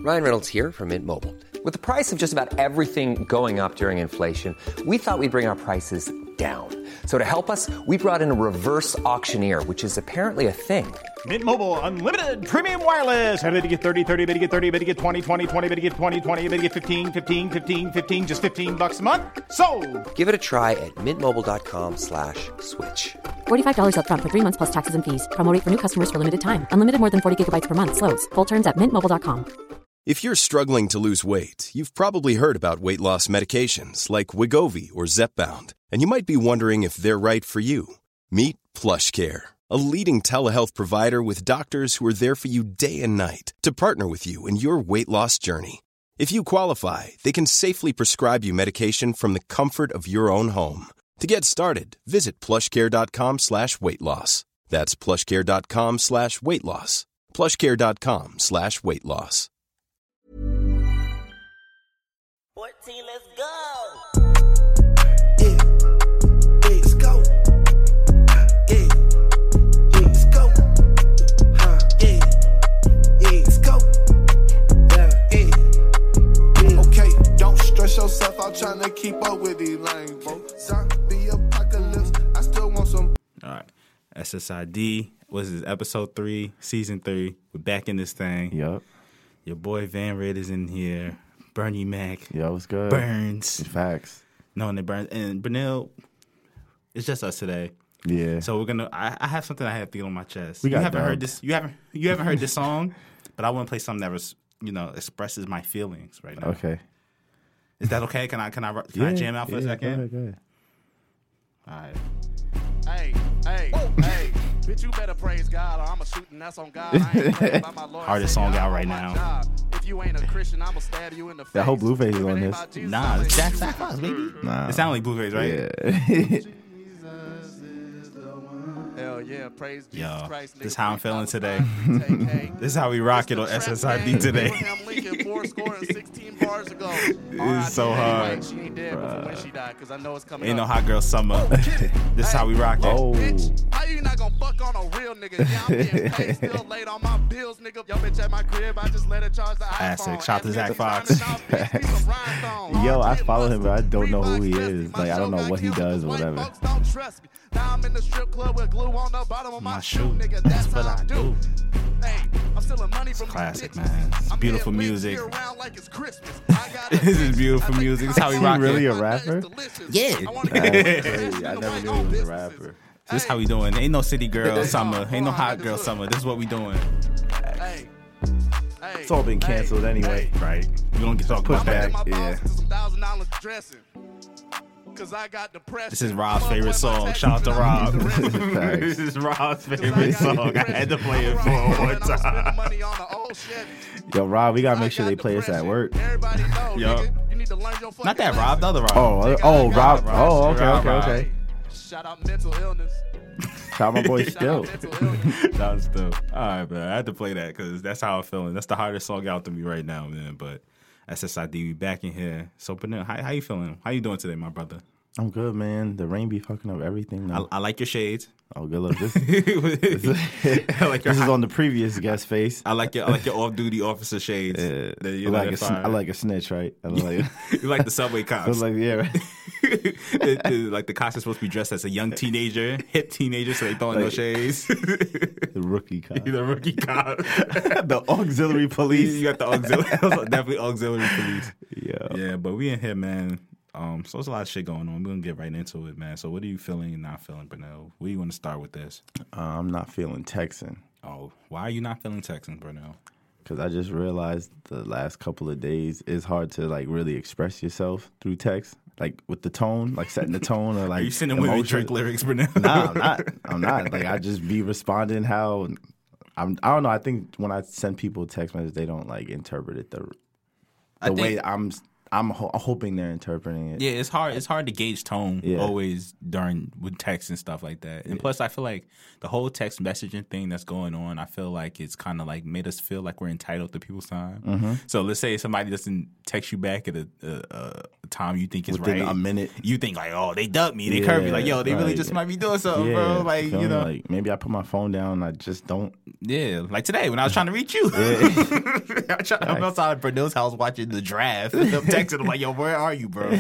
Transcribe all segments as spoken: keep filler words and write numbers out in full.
Ryan Reynolds here from Mint Mobile. With the price of just about everything going up during inflation, we thought we'd bring our prices down. So to help us, we brought in a reverse auctioneer, which is apparently a thing. Mint Mobile Unlimited Premium Wireless. How to get thirty, thirty, how to get thirty, how to get twenty, twenty, twenty, how to get twenty, twenty, how to get fifteen, fifteen, fifteen, fifteen, just fifteen bucks a month? Sold! Give it a try at mintmobile.com slash switch. forty-five dollars up front for three months plus taxes and fees. Promo rate for new customers for limited time. Unlimited more than forty gigabytes per month. Slows full terms at mint mobile dot com. If you're struggling to lose weight, you've probably heard about weight loss medications like Wegovy or Zepbound, and you might be wondering if they're right for you. Meet PlushCare, a leading telehealth provider with doctors who are there for you day and night to partner with you in your weight loss journey. If you qualify, they can safely prescribe you medication from the comfort of your own home. To get started, visit plushcare.com slash weight loss. That's plushcare.com slash weight loss. plushcare.com slash weight loss. fourteen, let's go. Yeah, yeah, let's go. Yeah, yeah, let's go. Huh? Yeah, yeah, let's go. Yeah, yeah, yeah. Okay, don't stress yourself out trying to keep up with these lanes, bro. Zombie apocalypse, I still want some. All right. S S I D. What is this? Episode three, season three. We're back in this thing. Yup. Your boy Van Red is in here. Bernie Mac. Yo, what's good? Burns. Facts. No, and they Burns. And Brunel, it's just us today. Yeah. So we're gonna. I, I have something I have to get on my chest. We got you haven't dubbed. heard this. You haven't. You haven't heard this song, but I want to play something that was, you know, expresses my feelings right now. Okay. Is that okay? Can I? Can I? Can Yeah, I jam out for yeah, a second? Go ahead, go ahead. All right. Hey, hey, hey, bitch, you better praise God or I'ma shoot and that's on God. I ain't playing by my Lord. Hardest Savior. song out I'm right on my now. job. If you ain't a Christian, I'ma stab you in the face. I hope Blueface is If it on ain't this. about Jesus, Nah, I'ma it's hit Jack you Sack with Fox, a- baby. Nah. It sounded like Blueface, right? Yeah. Hell Hell yeah, praise Jesus Yo, Christ. this is how I'm feeling today. Take This is how we rock it on S S I D today. Abraham Lincoln, four score and sixteen bars ago. It's so hard. She ain't dead before when she died, because I know it's coming Ain't no up. hot girl summer. This is how we rock it. Oh. Bitch, how you not gonna fuck on a real nigga? Yeah, I'm getting paid, still late on my bills, nigga. Yo, bitch, at my crib, I just let her charge the Classic. iPhone. Shout to And Zach bitch, Fox. grinding out, bitch, need some rhinestones. Yo, I Hard follow hit him, but I don't know who he Reeboks is. dressed me. Like, I don't My know show what he got does or killed, 'cause whatever. white folks don't trust me. Now I'm in the strip club with glue on the bottom of my, My shoe, shoe. nigga. That's That's what how I I do. do. Hey, I'm stealing money from classic, these man. bitches. It's I'm beautiful getting music. year round like it's Christmas. I got a This is bitch. beautiful I like music. It's how we ice rock cream. it. Really a My rapper? nut is delicious. Yeah. I wanna That's get crazy. I never knew he was a rapper. This is how we doing. Ain't no city girl summer. Ain't no hot girl summer. This is what we doing. Hey, hey, It's all been hey, canceled anyway. hey. Right? We don't get talk Put about back. that. My yeah. balls into some thousand dollars dressing. Cause I got depression. This is Rob's Fuck favorite with my song. taxes Shout out to and I Rob. need the rest. This is Rob's Cause I favorite got song. I depression. had to play it I'm for around one and I'm spending time. money on an old Chevy. Yo, Rob, we gotta I make sure got they play us at depression. work. Everybody know, Yup. nigga. You need to learn your fucking Not that Rob, lesson. the other Rob. Oh, Nigga, oh, I got Rob. Rob. Oh, okay, Rob, okay, Rob. okay. Shout out mental illness. Shout out my boy Shout out Still. mental illness. That was dope. All right, man. I had to play that because that's how I'm feeling. That's the hardest song out to me right now, man. But S S I D, we back in here. So, but how, how you feeling? How you doing today, my brother? I'm good, man. The rain be fucking up everything. I, Now. I like your shades. Oh, good luck. This, I like your this is on the previous guest face. I like your I like your off duty officer shades. Yeah, that I you like let a, it sn- fire. I like a snitch, right? I like, You like the subway I cops. was like, yeah, right. The- the- like the cops are supposed to be dressed as a young teenager, hip teenager, so they throwing no Like- shades. the rookie cop, You're the rookie cop. the auxiliary You police. got the auxiliary, definitely auxiliary police. Yeah, Yeah, but we in here, man. Um, so there's a lot of shit going on. We're gonna get right into it, man. So what are you feeling and not feeling, Brunel? Where you want to start with this? uh, I'm not feeling Texan Oh, why are you not feeling Texan, Brunel? because I just realized the last couple of days it's hard to like really express yourself through text, like with the tone, like setting the tone or like. Are you sending with emotion. Drake lyrics, Brunel? Nah, I'm not. I'm not. Like I just be responding how I'm. I don't know. I think when I send people text messages, they don't like interpret it the I the way think- I'm. I'm ho- hoping they're interpreting it. Yeah, it's hard. It's hard to gauge tone Yeah. always during with text and stuff like that. And plus, I feel like the whole text messaging thing that's going on, I feel like it's kind of like made us feel like we're entitled to people's time. Mm-hmm. So let's say somebody doesn't text you back at a, a, a time you think is Within right. a minute. You think like, oh, they ducked me, they Yeah, curved me. Like, yo, they really right. just might be doing something, Yeah, bro. Like, feel you me? know, like maybe I put my phone down. And I just don't. yeah. Like today when I was trying to reach you, I was trying, I'm outside of Pernill's house watching the draft. And I'm texting him like, yo, where are you, bro?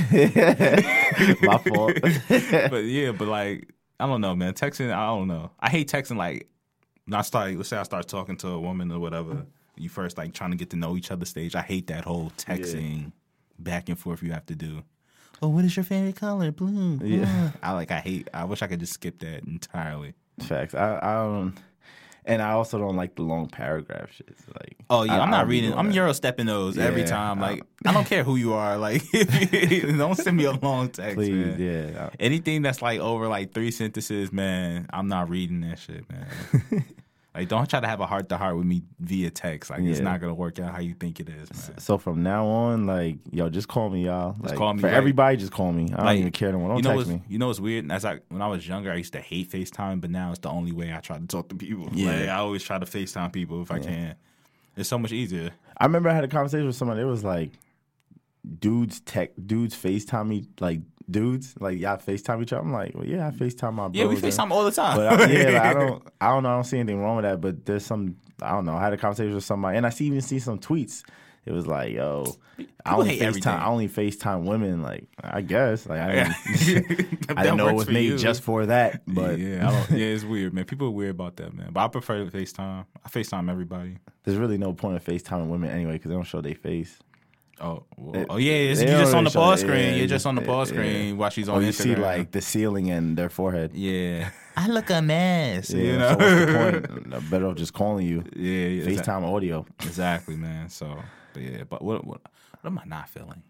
My fault. But yeah, but like, I don't know, man. Texting, I don't know. I hate texting. Like, when I start, let's say I start talking to a woman or whatever. You first like trying to get to know each other stage. I hate that whole texting yeah. back and forth you have to do. Oh, what is your favorite color? Blue. Yeah. I like. I hate. I wish I could just skip that entirely. Facts. I, I don't. And I also don't like the long paragraph shit. Like, oh yeah, I, I'm not I'm reading. I'm that. Euro stepping those yeah, every time. Like I don't care who you are. Like don't send me a long text. Please, man. yeah. Anything that's like over like three sentences, man, I'm not reading that shit, man. Like, don't try to have a heart to heart with me via text. Like, yeah. it's not gonna work out how you think it is, man. So from now on, like, yo, just call me, y'all. Just like, call me. For like, everybody, just call me. I don't like, even care no more. Don't you know text me. You know what's weird? That's like when I was younger, I used to hate FaceTime, but now it's the only way I try to talk to people. Yeah. Like, I always try to FaceTime people if I yeah. can. It's so much easier. I remember I had a conversation with someone. It was like, dudes tech, dudes FaceTime me, like, dudes, like y'all FaceTime each other. I'm like, well, yeah, I FaceTime my bros. Yeah, we FaceTime all the time. But I, yeah, like, I don't, I don't know, I don't see anything wrong with that. But there's some, I don't know. I had a conversation with somebody, and I see even see some tweets. It was like, yo, People I only hate FaceTime, everything. I only FaceTime women. Like, I guess, like, I didn't, I That didn't know it works was for made you. just for that. But yeah, I don't, yeah, it's weird, man. People are weird about that, man. But I prefer FaceTime. I FaceTime everybody. There's really no point of FaceTiming women anyway because they don't show their face. Oh, well, It- oh yeah, it's, they you're just don't on the really show- pause yeah, screen. yeah, You're just on the yeah, pause yeah. screen while she's on Or you Instagram. see like the ceiling and their forehead. yeah, I look a mess. Yeah, you know, so what's the point? I'm better off just calling you. yeah, yeah, FaceTime exactly. audio. Exactly, man. So, but yeah, but what, what, what am I not feeling?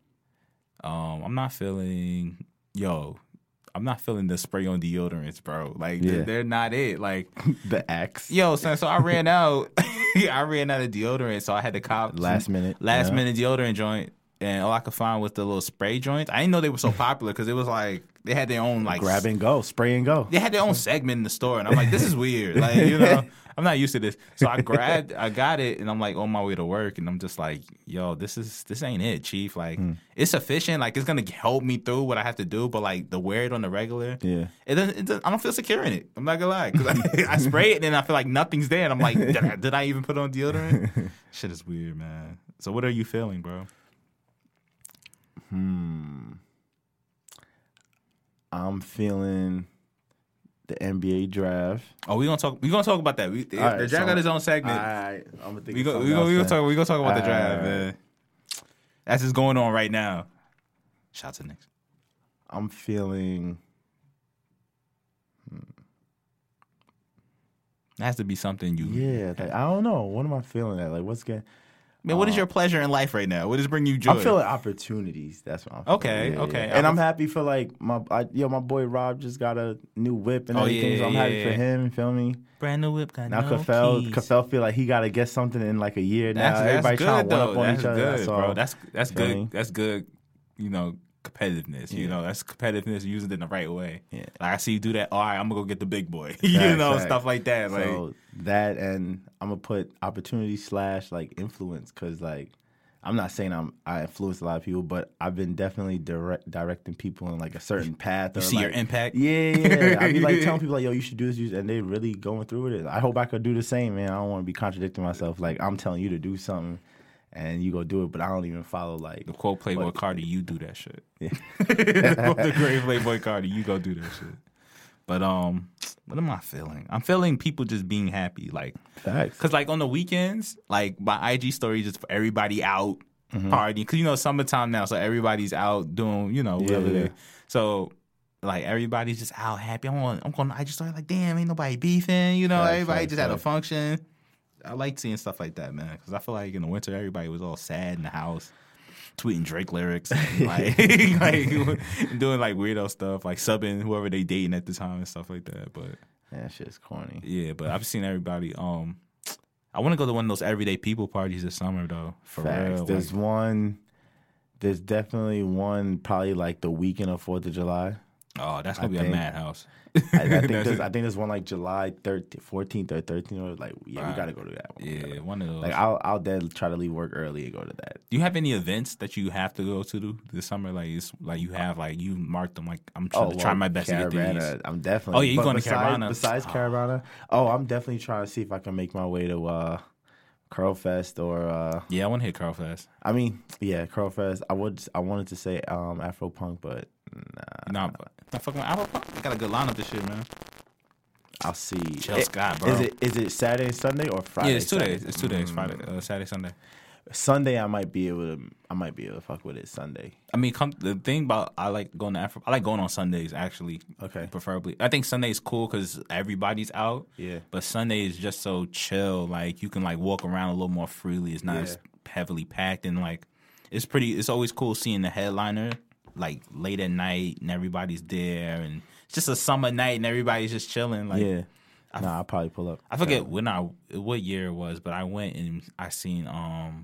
Um, I'm not feeling, yo, I'm not feeling the spray on deodorants, bro. Like Yeah. they're, they're not it. Like, The axe. yo, son. So I ran out. I ran out of deodorant, so I had to cop Last some minute, last yeah. minute deodorant joint, and all I could find was the little spray joints. I didn't know they were so popular because it was like they had their own like Grab and go. Spray and go. they had their own segment in the store, and I'm like, this is weird. Like, you know, I'm not used to this. So I grabbed, I got it, and I'm like on my way to work, and I'm just like, yo, this is this ain't it, Chief. Like, Hmm. it's sufficient. Like, it's gonna help me through what I have to do, but like the wear it on the regular, Yeah. it doesn't. It doesn't I don't feel secure in it. I'm not gonna lie, because I, I spray it, and then I feel like nothing's there, and I'm like, did I, did I even put on deodorant? Shit is weird, man. So what are you feeling, bro? Hmm. I'm feeling the N B A draft. Oh, we gonna talk. We gonna talk about that. We, the All right, draft so- got his own segment. All right. I'm gonna think We of go, something we go, else we gonna then. talk. We gonna talk about the draft, All right. man. That's just going on right now. Shout out to Knicks. I'm feeling. It has to be something you. Yeah. Like, I don't know. What am I feeling at? Like, what's getting. Man, what is your pleasure in life right now? What is bringing you joy? I'm feeling opportunities. That's what I'm feeling. Okay, Yeah, okay. yeah. And I'm happy for like my I, yo, my boy Rob just got a new whip and Oh, everything. yeah, so I'm yeah, happy yeah. for him. You feel me? brand new whip. Got Now no Kafel, keys. Kafel feel like he got to get something in like a year now. That's, that's Everybody good trying to one though. up on That's each other. good, so, bro. That's that's feel good. me? That's good. You know, competitiveness. You Yeah. know, that's competitiveness. Use it in the right way. Yeah. Like I see you do that. All right, I'm gonna go get the big boy. you Facts, know, facts. stuff like that. Like So that, and I'm gonna put opportunity slash like influence, because like I'm not saying I'm I influence a lot of people, but I've been definitely direct, directing people in like a certain path. you or, see like, your impact. Yeah, yeah. I be like telling people like, yo, you should do this, you should- and they really going through with it. I hope I could do the same, man. I don't want to be contradicting myself. Like I'm telling you to do something, and you go do it, but I don't even follow like The quote Playboy what- Cardi, you do that shit. Yeah. The great Playboy Cardi, you go do that shit. But um, what am I feeling? I'm feeling people just being happy, like, Facts. cause like on the weekends, like my I G story is just for everybody out Mm-hmm. partying, cause you know summertime now, so everybody's out doing, you know, whatever Yeah, yeah. they. So like everybody's just out happy. I'm on, I'm going. I just started like, damn, ain't nobody beefing. You know, Facts, everybody facts, just had a facts. function. I like seeing stuff like that, man, because I feel like in the winter everybody was all sad in the house, tweeting Drake lyrics, and like, like doing like weirdo stuff, like subbing whoever they dating at the time and stuff like that. But Yeah, that shit's corny. yeah, but I've seen everybody. Um, I want to go to one of those everyday people parties this summer though. For Facts. real, There's like- one. There's definitely one. Probably like the weekend of Fourth of July. Oh, that's gonna I be think- a madhouse. I, I think That's there's, it. I think there's one like July thirteenth, fourteenth or thirteenth. Or like, yeah, we Right. gotta go to that one. Yeah, one of those. Like I'll I'll then try to leave work early and go to that. Do you have any events that you have to go to this summer? Like, it's, like you have, like you marked them. Like I'm trying to try well, my best to get these. Caravana, I'm definitely. Oh, yeah, you but going to besides, Caravana? Besides Caravana, oh, I'm definitely trying to see if I can make my way to uh, Curl Fest or. Uh, Yeah, I want to hit Curl Fest. I mean, yeah, Curl Fest. I would. I wanted to say um, Afro Punk, but nah. Nah, but not fucking with Apple Punk. They got a good lineup this year, man. I'll see. Jill It- Scott, bro. Is it is it Saturday and Sunday or Friday? Yeah, it's two Saturday? days. It's two days. Friday, uh, Saturday, Sunday. Sunday, I might be able to. I might be able to fuck with it Sunday. I mean, come, the thing about I like going to Afro. I like going on Sundays actually. Okay. Preferably, I think Sunday's cool because everybody's out. Yeah. But Sunday is just so chill. Like you can like walk around a little more freely. It's not Yeah. as heavily packed and like it's pretty. It's always cool seeing the headliner like late at night and everybody's there and it's just a summer night and everybody's just chilling. Like yeah. Nah, I'll probably pull up. I forget when I what year it was, but I went and I seen um.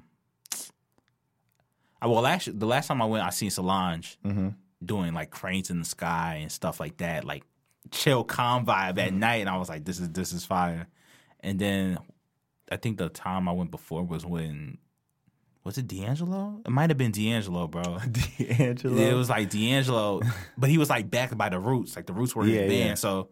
I, well, actually, the last time I went, I seen Solange Mm-hmm. doing like cranes in the sky and stuff like that, like chill, calm vibe at night, and I was like, "This is this is fire." And then I think the time I went before was when was it D'Angelo? It might have been D'Angelo, bro. D'Angelo. It was like D'Angelo, but he was like backed by the Roots, like the Roots were his Yeah, band, yeah. so.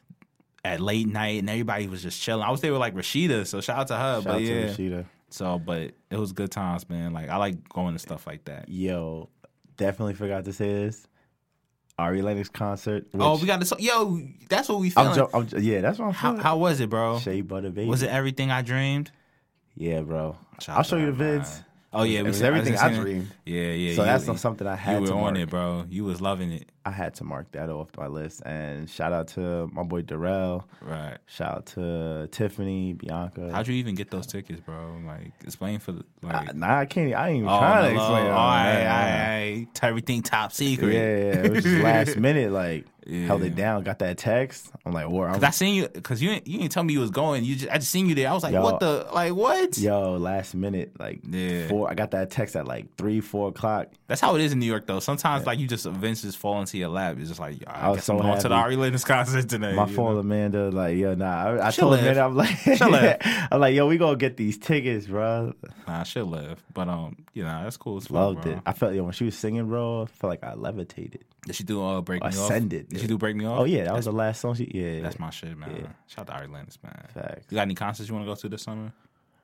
At late night and everybody was just chilling. I was there with like Rashida, so shout out to her. Shout but out yeah, to Rashida. so but it was good times, man. Like I like going to stuff like that. Yo, definitely forgot to say this. Ari Lennox concert. Oh, which- we got this. Yo, that's what we feeling. I'm, jo- I'm jo- yeah, that's what I'm how feeling. how was it, bro? Shea Butter Baby. Was it everything I dreamed? Yeah, bro. Shout I'll out show to you the her, vids. man. Oh yeah, It we was seen- everything seen I it. dreamed. Yeah, yeah. So you- that's not something I had You were to on mark. it, bro. You was loving it. I had to mark that off my list. And shout out to my boy Darrell. Right. Shout out to Tiffany, Bianca. How'd you even get those tickets, bro? Like, explain for the like. I, nah, I can't. I ain't even oh, trying to no, explain it. all all right, that. all right. Everything top secret. Yeah, yeah, it was just last minute. Like Yeah. held it down. Got that text. I'm like, "War." Cause I seen you, cause you ain't, you didn't tell me you was going. You just, I just seen you there. I was like, Yo. what the, like what? Yo, last minute, like Yeah. four. I got that text at like three, four o'clock. That's how it is in New York, though. Sometimes, like you just events just fall into your lap. It's just like, I, I was guess so I'm going to the happy. Ari Lennox concert today. My you phone, know? Amanda, like, yo, nah. I, I She'll told live. Amanda, I'm like, She'll live. I'm like, yo, we gonna get these tickets, bro. Nah, she'll live. But um, you know, that's cool as fuck, Loved bro. it. I felt, yo, when she was singing, bro, I felt like I levitated. Did she do uh, break me off? Ascended. Did she do break me off? Oh yeah, that that's, was the last song she. Yeah, that's my shit, man. Yeah. Shout out to Ari Lennox, man. Facts. You got any concerts you want to go to this summer?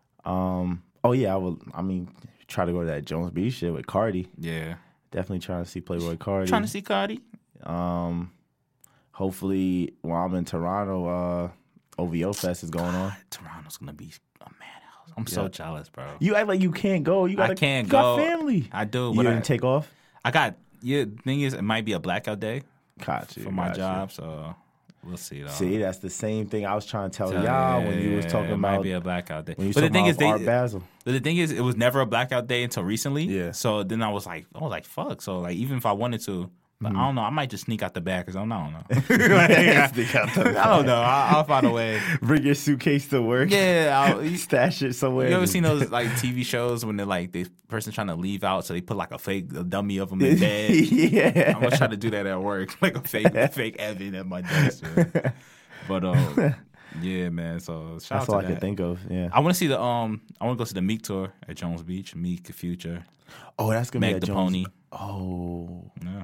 Um. Oh yeah, I will. I mean, try to go to that Jones Beach shit with Cardi. Yeah, Definitely trying to see Playboy Cardi. trying to see Cardi. Um. Hopefully, while I'm in Toronto, uh, O V O Fest is going on. Toronto's gonna be a madhouse. I'm so Yeah. jealous, bro. You act like you can't go. You got I can't you got go. family. I do, You but didn't I, take off. I got. Yeah, thing is, it might be a blackout day Got you for my got you. job, so we'll see. Though. See, that's the same thing I was trying to tell So, y'all when you was yeah, talking it might about. be a blackout day. When you was But the talking thing about is, they, Art Basel. but the thing is, it was never a blackout day until recently. Yeah. So then I was like, I was like, fuck. So like, even if I wanted to, but Mm-hmm. I don't know. I might just sneak out the back because I don't know. Like, I, Sneak out the I don't know. I, I'll find a way. Bring your suitcase to work. Yeah. I'll, you, Stash it somewhere. you ever seen those like T V shows when they're like the person trying to leave out, so they put like a fake a dummy of them in bed. yeah. I'm gonna try to do that at work, like a fake fake Evan at my desk. Man. But um, yeah, man. So shout That's out all I to can that. think of. Yeah. I want to see the um. I want to go to the Meek tour at Jones Beach. Meek, Future, Oh, that's gonna Meg be the at Jones. Pony. Oh, Yeah.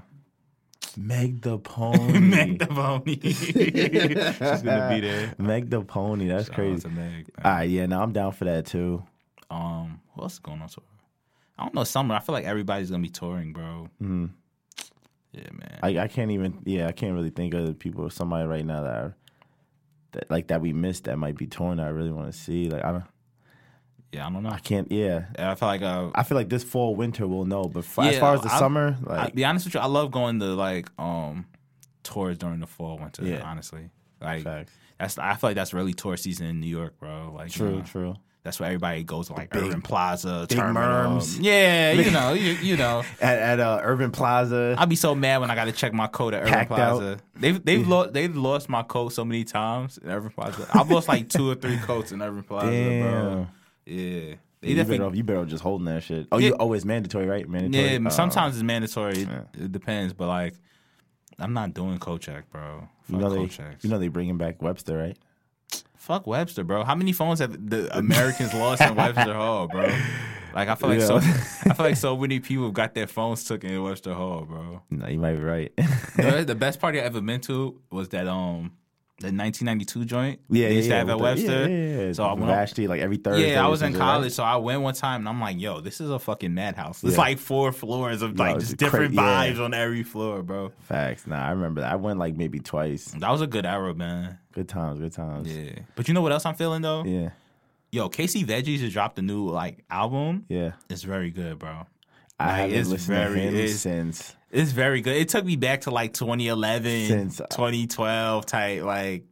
Meg the Pony. Meg the Pony. She's gonna be there. Meg the Pony. That's Shout out crazy. to Meg, man. All right, yeah. No, I'm down for that too. Um, what else is going on tour? I don't know. Summer. I feel like everybody's gonna be touring, bro. Mm-hmm. Yeah, man. I, I can't even. Yeah, I can't really think of the people. Somebody right now that are that like that we missed that might be touring. That I really want to see. Like I don't. yeah, I don't know. I can't. Yeah. I feel like uh, I feel like this fall, winter, we'll know. But f- as Yeah, far as the I- summer, I, like be honest with you, I love going to like um tours during the fall, winter. Yeah. Honestly, like Facts. that's I feel like that's really tour season in New York, bro. Like you true, know, true. That's where everybody goes to, like big- Urban Plaza, big Terminal. merms. Yeah, you know, you, you know. At, at uh, Urban Plaza. I'll be so mad when I got to check my code at Urban Packed Plaza. out. They've they've lost they've lost my code so many times in Urban Plaza. I've lost like two or three coats in Urban Plaza, bro. Damn. Yeah, they Yeah, you, definitely. better, you better just holding that shit. Oh, Yeah. you oh, it's mandatory, right? Mandatory. Yeah, Uh, sometimes it's mandatory. It, Yeah. it depends, but like I'm not doing Kochak, bro. Fuck You know they, Kochaks. you know they bringing back Webster, right? Fuck Webster, bro. How many phones have the Americans lost in Webster Hall, bro? Like I feel like so, Yeah. I feel like so many people got their phones taken in Webster Hall, bro. No, you might be right. the, the best party I ever been to was that um the nineteen ninety-two joint. Yeah, they used yeah, to have at with the- Webster. yeah, yeah, yeah. So I went. Vashti, like every Thursday. Yeah, I or was in something, college, right? so I went one time, and I'm like, "Yo, this is a fucking madhouse. It's Yeah. like four floors of like No, just it's different cra- yeah. vibes on every floor, bro." Facts. Nah, I remember that. I went like maybe twice. That was a good era, man. Good times, good times. Yeah, but you know what else I'm feeling though? Yeah. Yo, Casey Veggies just dropped a new like album. Yeah. It's very good, bro. I Like, haven't it's listened very- to him it's- since. It's very good. It took me back to like twenty eleven, Since- twenty twelve type. Like,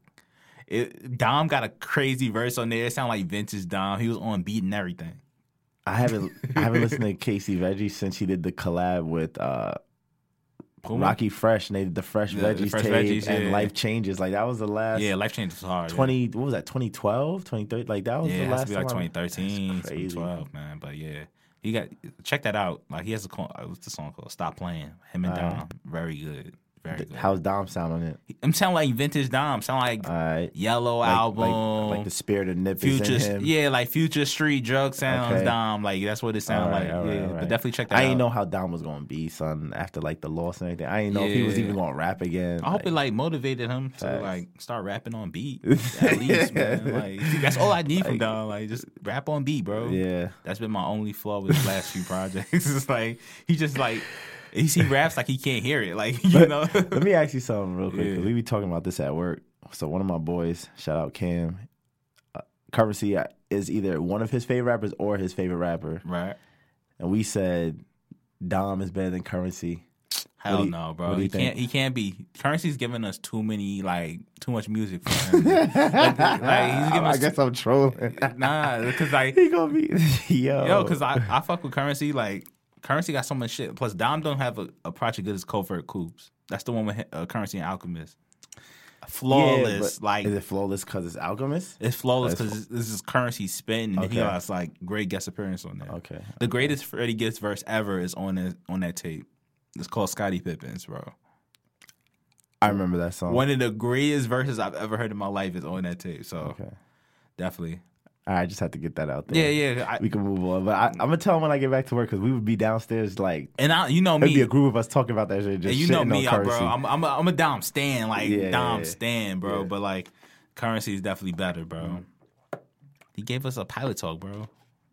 it, Dom got a crazy verse on there. It sounded like vintage Dom. He was on beat and everything. I haven't I haven't listened to Casey Veggie since he did the collab with uh, Puma? Rocky Fresh, and they did the Fresh The- the Veggies Fresh tape Veggies, and yeah. Life Changes. Like that was the last Yeah, Life Change was hard. yeah. twenty. What was that? twenty twelve, twenty thirteen. Like that was Yeah, the it has last to be like time I- twenty thirteen, That's crazy. twenty twelve, man. But yeah, he got check that out. Like he has a call- what's the song called? Stop Playing. Him and Alright. Dom, very good, very good. How's Dom sound on it? I'm sound like vintage Dom. Sound like All right. Yellow Like, album, like, like the spirit of Nip is in Future, him. yeah, like Future Street Drug Sounds Okay. Dom. Like that's what it sounds Alright, like. alright, yeah, alright. but definitely check that I out. didn't know how Dom was gonna be, son. After like the loss and everything, I didn't know if he was Yeah. even gonna rap again. I hope it like motivated him to Facts. like start rapping on beat at least, man. Like that's all I need from Dom. Like just rap on beat, bro. Yeah. That's been my only flaw with his last few projects. It's like he just like he, he raps like he can't hear it. Like you know. Let me ask you something real quick. 'Cause Yeah. we be talking about this at work. So one of my boys, shout out Cam, uh, Currency uh, is either one of his favorite rappers or his favorite rapper, Right. and we said Dom is better than Currency. Hell do you- no, what bro. do you He think? can't. He can't be. Currency's giving us too many, like, too much music for him. like, like, he's giving I us. guess I'm trolling. Nah, because like, he gonna be yo, yo, because I, I fuck with Currency. Like, Currency got so much shit. Plus, Dom don't have a, a project good as Covert Coops. That's the one with uh, Currency and Alchemist. Flawless, Yeah, but like is it flawless because it's Alchemist? it's flawless That's because this is Currency spitting. And he Okay. has like great guest appearance on there. Okay, The greatest Freddie Gibbs verse ever is on that on that tape. It's called Scottie Pippins, bro. I remember that song. One of the greatest verses I've ever heard in my life is on that tape. So Okay, definitely. all right, I just have to get that out there. Yeah, yeah. I, We can move on, but I, I'm gonna tell him when I get back to work because we would be downstairs like and I, you know it'd me. be a group of us talking about that shit. Just and you know shitting me, on uh, bro. Currency. I'm, I'm, a, I'm a Dom Stan, like Yeah, Dom yeah, Stan, bro. yeah. But like, Currency is definitely better, bro. He gave us a pilot talk, bro.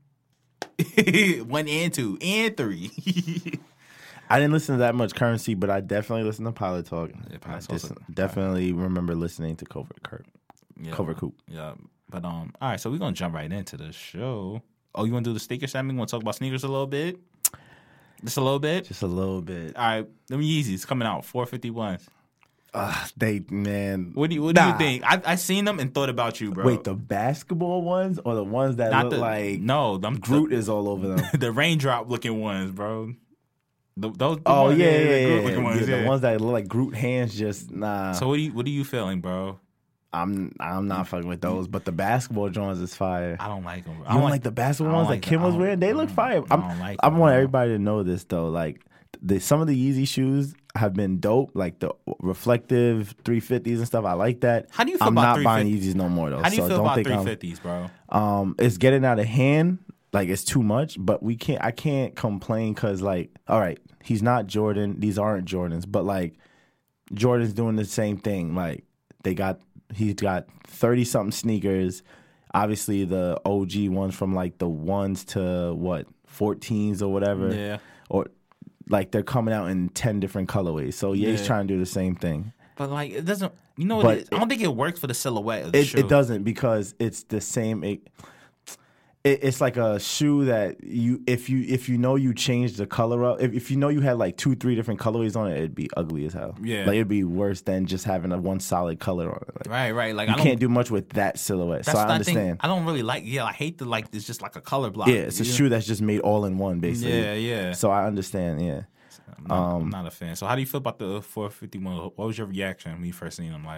One and two and three. I didn't listen to that much Currency, but I definitely listened to Pilot Talk. Yeah, I Pilot just Talk's a- definitely remember listening to Covert Kurt. Yeah, Covert bro. Coop. Yeah, but um, all right. So we're gonna jump right into the show. Oh, you want to do the sneaker segment? Want to talk about sneakers a little bit? Just a little bit. Just a little bit. All right. Them Yeezys coming out four fifty-ones. Uh, they man. What do you What do Nah. you think? I I seen them and thought about you, bro. Wait, the basketball ones or the ones that Not look the like no, them Groot is all over them? the raindrop looking ones, bro. The, those the Oh ones, yeah, the yeah, Groot yeah, looking yeah. ones, The yeah. ones that look like Groot hands. Just nah. So what do you what are you feeling, bro? I'm I'm not fucking with those. But the basketball Jones is fire. I don't like them. Bro. You don't like, the basketball I don't ones like that Kim the- I was don't- wearing? They I look don't- fire. I I'm, don't like I them, want bro. everybody to know this though. Like the some of the Yeezy shoes have been dope. Like the reflective three fifties and stuff. I like that. How do you feel I'm about not buying 350s? Yeezys no more though. How do you so feel don't about think three I'm- fifties, bro? Um, it's getting out of hand. Like it's too much, but we can't. I can't complain because, like, all right, he's not Jordan. These aren't Jordans, but like, Jordan's doing the same thing. Like they got, he's got thirty something sneakers. Obviously, the O G ones from like the ones to what fourteens or whatever. Yeah. Or like they're coming out in ten different colorways. So yeah, he's Yeah. trying to do the same thing. But like it doesn't. You know what? But It is? I don't think it works for the silhouette of the It, shoe. it doesn't because it's the same. It, it, it's like a shoe that you if you if you know you changed the color up. If, if you know you had like two three different colorways on it, it'd be ugly as hell. Yeah. like it'd be worse than just having a one solid color on it. Like, Right, right. Like you I don't, can't do much with that silhouette. So that's I the thing. understand. I don't really like. Yeah, I hate the like. It's just like a color block. Yeah, it's a You know? shoe that's just made all in one, basically. Yeah, yeah. So I understand. Yeah. I'm not, Um, I'm not a fan. So how do you feel about the four fifty-one? What was your reaction when you first seen them? Like,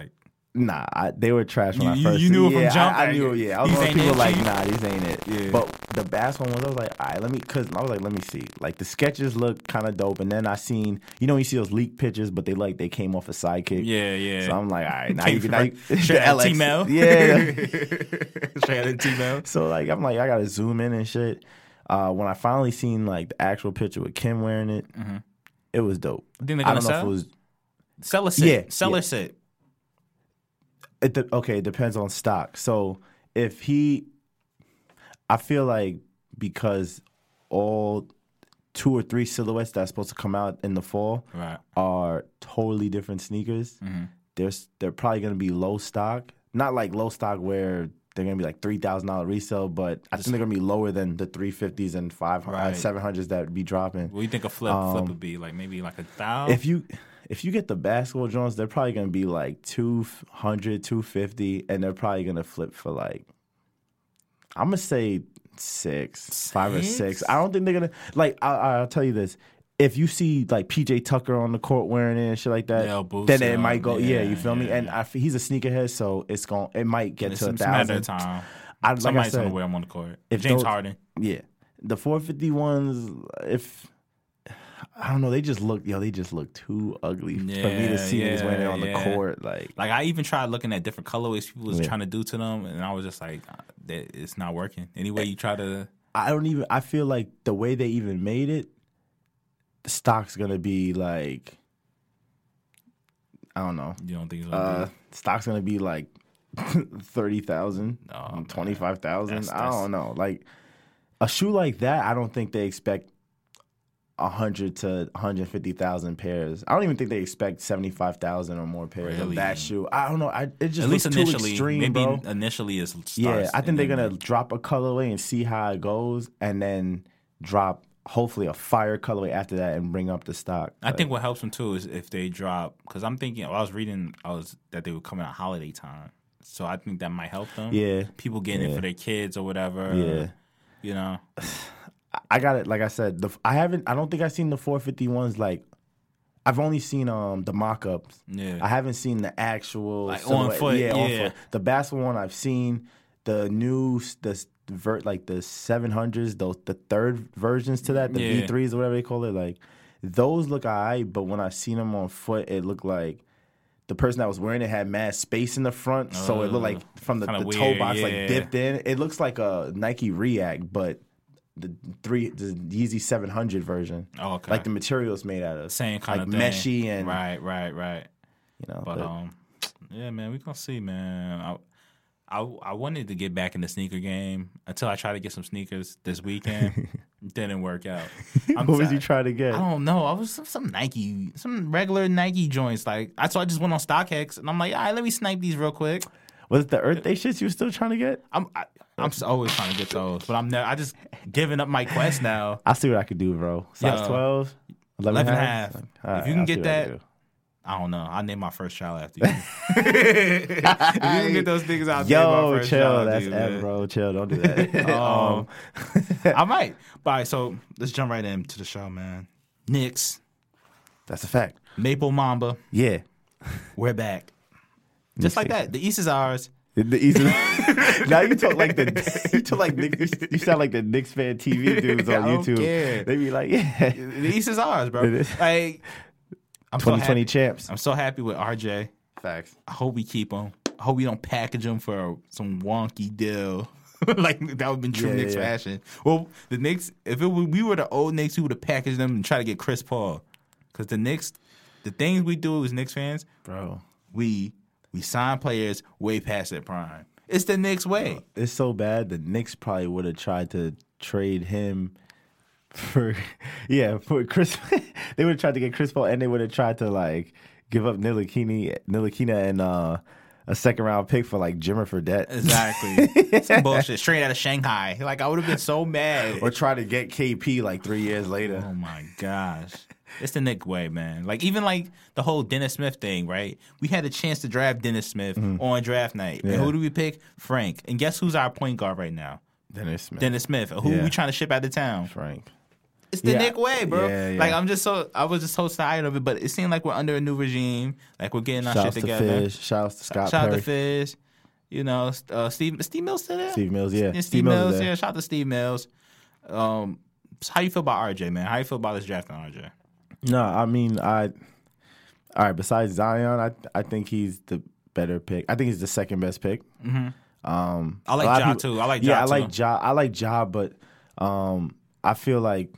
Nah, I, they were trash when You- I you- first. you knew it yeah, from jump, I, I like, knew it. Yeah, I was these one of ain't the people it, like, G? nah, these ain't it. Yeah. But the bass one was, I was like, all right, let me, cause I was like, let me see. Like the sketches look kind of dope, and then I seen, you know, you see those leaked pictures, but they like they came off a sidekick. Yeah, yeah. So I'm like, all right, now Came you can, from- now you, straight the out of L X T-Mail. Yeah. Straight out of T-Mail. So like, I'm like, I gotta zoom in and shit. Uh, when I finally seen like the actual picture with Kim wearing it, it was dope. You think they're I gonna don't know if sell? it was. Seller sit. Yeah, Seller yeah. sit. It de- okay, it depends on stock. So if he, I feel like because all two or three silhouettes that's supposed to come out in the fall Right. are totally different sneakers. Mm-hmm. There's they're probably gonna be low stock, not like low stock where they're gonna be like three thousand dollar resale, but I think they're gonna be lower than the three fifties and five Right. seven hundreds that would be dropping. What do you think a flip flip would be? Like maybe like a thousand? If you if you get the basketball Jones, they're probably gonna be like two hundred, two fifty, and they're probably gonna flip for like I'm gonna say six, five or Six? six. I don't think they're gonna like. I, I'll tell you this: if you see like P J Tucker on the court wearing it and shit like that, They'll boost then it it might go. up. Yeah, Yeah, you feel me? yeah. And I, f- he's a sneakerhead, so it's going. It might get it's, to a it's a matter of thousand. time. I, like I Somebody's said, gonna wear them on the court. if James those- Harden. Yeah, the four fifty ones. If I don't know, they just look. Yo, they just look too ugly for me Yeah, to see niggas wearing it on yeah. the court. Like, Like I even tried looking at different colorways people was Yeah. trying to do to them, and I was just like, uh, that it's not working. Anyway, you try to. I don't even. I feel like the way they even made it, the stock's gonna be like, I don't know. You don't think it's gonna Uh, be? stock's gonna be like thirty thousand, Oh, man. twenty five thousand. That's- I that's- don't know. Like a shoe like that, I don't think they expect a hundred to one hundred fifty thousand pairs. I don't even think they expect seventy five thousand or more pairs Really? of that shoe. I don't know. I, it just At looks least too initially, extreme, maybe bro. initially it starts. Yeah, I think and they're then- gonna drop a colorway and see how it goes, and then drop hopefully a fire colorway after that and bring up the stock. I think what helps them too is if they drop, because I'm thinking, well, I was reading, I was that they were coming out holiday time, so I think that might help them. Yeah. people getting it Yeah. for their kids or whatever. Yeah. you know, I got it. Like I said, the I haven't. I don't think I've seen the four fifty ones. Like I've only seen um the mock-ups. Yeah. I haven't seen the actual Like, on silhouette. foot, Yeah, on yeah. foot. The basketball one I've seen. The new the vert like the seven hundreds, those the third versions to that, the Yeah. V threes or whatever they call it. Like those look alright, but when I seen them on foot, it looked like the person that was wearing it had mad space in the front, so it looked like from the, the kinda toe weird, box yeah. like dipped in. It looks like a Nike React, but the three the Yeezy seven hundred version. Oh, okay. Like the materials made out of same kind like of thing. meshy and right, right, right. you know. But but- um, yeah, man, we gonna see, man. I, I I wanted to get back in the sneaker game until I tried to get some sneakers this weekend. Didn't work out. I'm what was sad. you trying to get? I don't know. I was some, some Nike, some regular Nike joints. Like I so I just went on StockX and I'm like, all right, let me snipe these real quick. Was it the Earth Day shits you were still trying to get? I'm I, I'm s- always trying to get those, but I'm never. I just giving up my quest now. I'll see what I could do, bro. Size Yo, twelve, eleven, eleven and a half. half. If All right, you can I'll see get what I that, can do. I don't know. I'll name my first child after you. if you can get those niggas out, name my Yo, first chill. child That's after you, F, man. bro. Chill. Don't do that. Um, um, I might. But all right, so let's jump right into the show, man. Knicks, that's a fact. Maple Mamba, Yeah. we're back. Just like that. The East is ours. The, the East is- now you talk like the you talk like Knicks, you sound like the Knicks fan T V dudes on I don't YouTube. care. They be like, yeah, The East is ours, bro. It is. Like, I'm so twenty twenty happy. champs. I'm so happy with R J. Facts. I hope we keep him. I hope we don't package him for some wonky deal. Like that would have been true Yeah, Knicks yeah, yeah. fashion. Well, the Knicks, if it were, we were the old Knicks, we would have packaged them and try to get Chris Paul. Because the Knicks, the things we do as Knicks fans, Bro, we we sign players way past their prime. It's the Knicks way. it's so bad. The Knicks probably would have tried to trade him for, yeah, for Chris. They would have tried to get Chris Paul, and they would have tried to like give up Ntilikina, Ntilikina and uh, a second round pick for like Jimmer Fredette, Exactly. Some bullshit straight out of Shanghai. Like I would have been so mad. or try to get K P like three years later. Oh my gosh. It's the Nick way, man. Like even like the whole Dennis Smith thing, right? We had a chance to draft Dennis Smith on draft night. And Mm-hmm. Yeah. who do we pick? Frank. And guess who's our point guard right now? Dennis Smith, Dennis Smith. Who Yeah. we trying to ship out of town? Frank. it's the Yeah. Nick way, bro. Yeah, yeah. Like I'm just so I was just so tired of it. But it seemed like we're under a new regime. Like we're getting our Shouts shit to together. Fish. Shouts to Scott Shout out Perry. to Fizz. You know, uh, Steve Steve Mills still there? Steve Mills, yeah. Steve, Steve Mills is Mills, there. yeah. Shout out to Steve Mills. Um, so how you feel about R J, man? How you feel about this draft on R J? No, I mean, I. All right. Besides Zion, I I think he's the better pick. I think he's the second best pick. Mm-hmm. Um, I like a lot of Ja people- too. I like Ja yeah, I too. like Ja. I like Ja, but um, I feel like.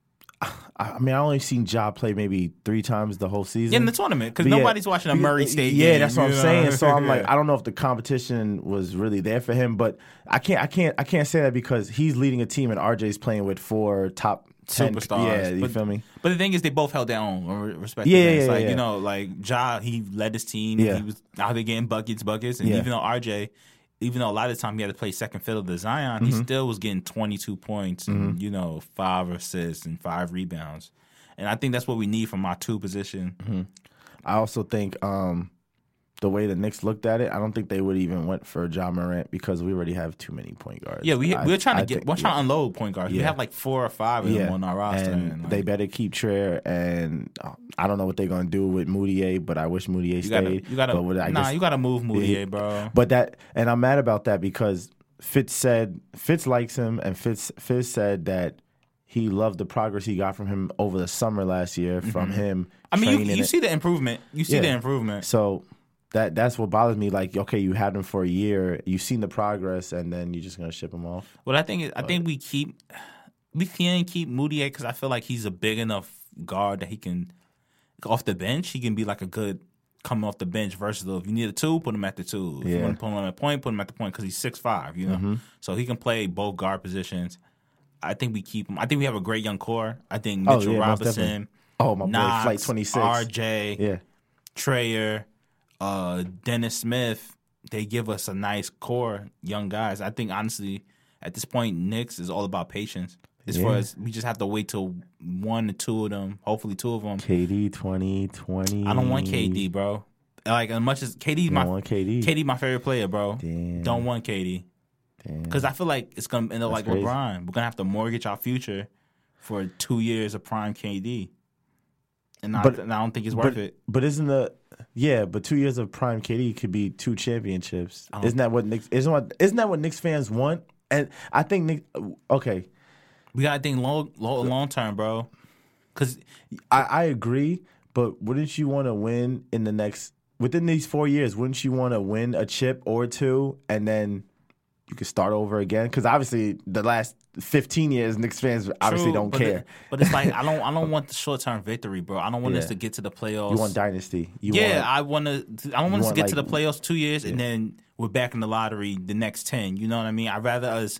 I mean, I only seen Ja play maybe three times the whole season. Yeah, in the tournament, because But yeah, nobody's watching a because- Murray State Yeah, game. that's what I'm you know? saying. So I'm like, Yeah. I don't know if the competition was really there for him, but I can't, I can't, I can't say that because he's leading a team and R J's playing with four top ten superstars. Yeah, you but, feel me? But the thing is, they both held their own or respective Yeah, things. yeah, like yeah. you know, like Ja, he led his team. Yeah. He was out there getting buckets, buckets, and Yeah. even though R J, even though a lot of the time he had to play second fiddle to Zion, he Mm-hmm. still was getting twenty-two points and you know five assists and five rebounds. And I think that's what we need from our two position. I also think um, the way the Knicks looked at it, I don't think they would even went for Ja Morant because we already have too many point guards. Yeah, we I- we're trying to I get think- we're trying yeah. to unload point guards. We Yeah. have like four or five of them on our roster. and, and, like, they better keep Trier. And uh, I don't know what they're gonna do with Moutier, but I wish Moutier you stayed. gotta you gotta but what I nah guess- you gotta move Moutier, Yeah. bro. But that, and I'm mad about that because Fitz said Fitz likes him, and Fitz Fitz said that he loved the progress he got from him over the summer last year from him. I mean, you, training you it. see the improvement. You see Yeah. the improvement. So that that's what bothers me. Like, okay, you had him for a year, you've seen the progress, and then you're just gonna ship him off. What I think is, I think we keep we can keep Moutier because I feel like he's a big enough guard that he can off the bench. He can be like a good coming off the bench versatile. If you need a two, put him at the two. If you Yeah. want to put him at point, put him at the point because he's six five. You know, Mm-hmm. so he can play both guard positions. I think we keep him. I think we have a great young core. I think Oh, Mitchell yeah, most Robinson, definitely. Oh, my boy, Knox, Flight twenty-six. R J, Yeah, Trayer, uh, Dennis Smith, they give us a nice core, young guys. I think honestly, at this point, Knicks is all about patience. As far Yeah. as we just have to wait till one or two of them, hopefully two of them. K D twenty twenty. I don't want K D, bro. Like as much as K D, You my don't want K D? K D, my favorite player, bro. Damn. Don't want K D because I feel like it's gonna end up like crazy. LeBron. We're gonna have to mortgage our future for two years of prime K D, and I, But- and I don't think it's But, worth it. but isn't the yeah? But two years of prime K D could be two championships. Isn't that what Knicks? Isn't what? Isn't that what Knicks fans want? And I think Nick. Okay, We gotta think long, long, long term, bro. Because I, I agree. But wouldn't you want to win in the next within these four years? Wouldn't you want to win a chip or two, and then you could start over again? Because obviously, the last fifteen years, Knicks fans obviously True, don't but care. It, but it's like I don't, I don't want the short term victory, bro. I don't want us Yeah. to get to the playoffs. You want dynasty. You yeah, want, I want to. I don't want us to want, get to the like- playoffs two years and then we're back in the lottery the next ten. You know what I mean? I'd rather us